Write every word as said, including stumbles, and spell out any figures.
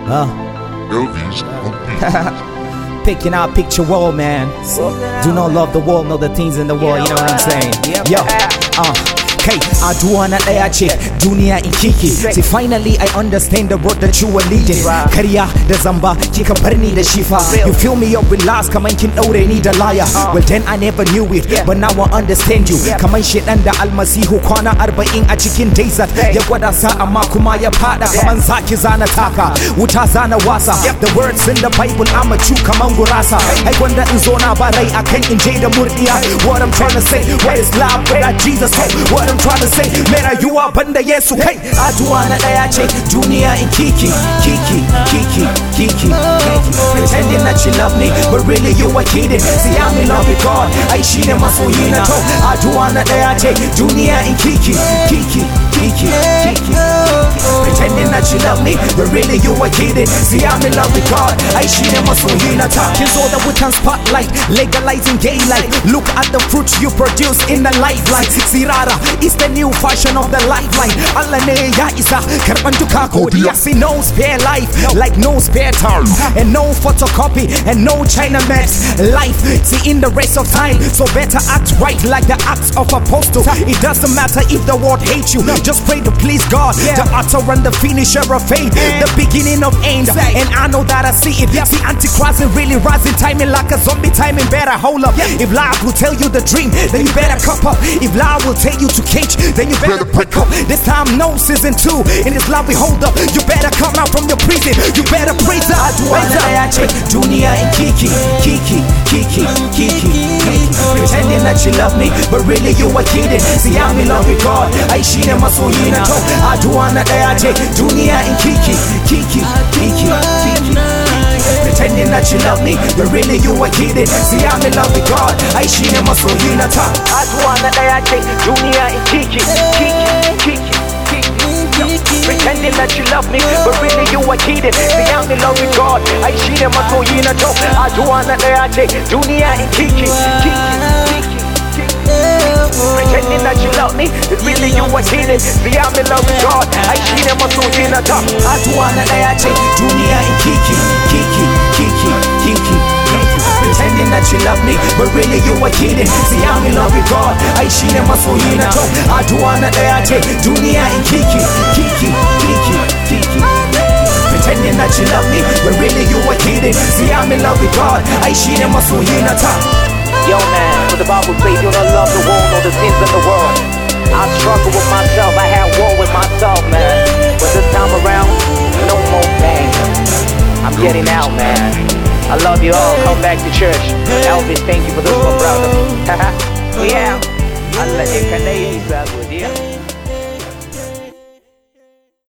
Huh? Picking out picture world, man. Do not love the world, know the things in the world, you know what I'm saying? Yo, uh. Kai, aduwa na ɗaya ce duniya in kiki. See, finally I understand the road that you were leading. Karya da zamba kika bar ni da shifa. You fill me up with lies kaman kin daure ni da liar. Well then I never knew it, but now I understand you. Kaman shedan da almasihu kwana arba'in a cikin desert. Ya gwada sa amma kuma ya fada kaman zaki zana taka. Wuta zana wasa. The words in the Bible I'ma chew kaman gurasa. Ai gwanda in zo na ba rai akan in je da murdiya. What I'm trying to say, what is love without Jesus? What I'm trying to say, mera yuwa banda Yesu. Hey, aduwa na daya ce duniya in kiki, kiki, kiki, kiki, kiki. Pretending that you love me, but really you are kidding. See, I'm in love with God, ai shine masoyi na to. Aduwa na daya ce duniya in kiki, kiki, kiki, kiki. Pretending that you love me, but really you are kidding. See, I'm in love with God, ai shine masoyi na ta. Kin so that we can spotlight, legalizing gay life. Look at the fruits you produce in the lifeline. Sirara is the new fashion of the lifeline. Allah ne ya isa karban duka godiya. See, no spare life, like no spare time, and no photocopy, and no China mess. Life, see, in the race of time, so better act right like the acts of apostles. It doesn't matter if the world hates you, just pray to please God, the author and the finisher of faith, the beginning of end. And I know that I see it. See, Antichrist is really rising, timing like a zombie, timing better hold up. If life will tell you the dream, then you better cup up. If life will take you to cage, then you better pick up. This time no season two, in this love we hold up. You better come out from your prison, you better praise up. Dunia in kiki, kiki, kiki, kiki, kiki. Pretending that you love me, but really you are kidding. See, I'm in love with God, ai shine masoyi na to. Aduwa na daya ce duniya in kiki, kiki, kiki, kiki. Pretending that you love me, but really you are kidding. See, I'm in love with God, ai shine masoyi na ta. Aduwa na daya ce duniya in kiki, kiki, kiki, kiki. Pretending that you love me, but really you are kidding. See, I'm in love with God, ai shine masoyi na to. Aduwa na daya ce duniya in kiki, kiki, kiki. Pretending that you love me, but really you are kidding. See, I'm in love with God, ai shine masoyi na ta. Aduwa na daya ce duniya in kiki, kiki, kiki, kiki, kiki. Pretending that you love me, but really you are kidding. See, I'm in love with God, ai shine masoyi na to. Aduwa na daya ce duniya in kiki, kiki, kiki, kiki. Pretending that you love me, but really you are kidding. See, I'm in love with God, ai shine masoyi na ta. Yo man, what the Bible say, do not love the world or the things in the world. I struggle with myself, I had war with myself, man. But this time around, no more pain. I'm getting out, man. I love you all, come back to church. Elvis, thank you for this one, brother. We out. I love you, Canadians, brother.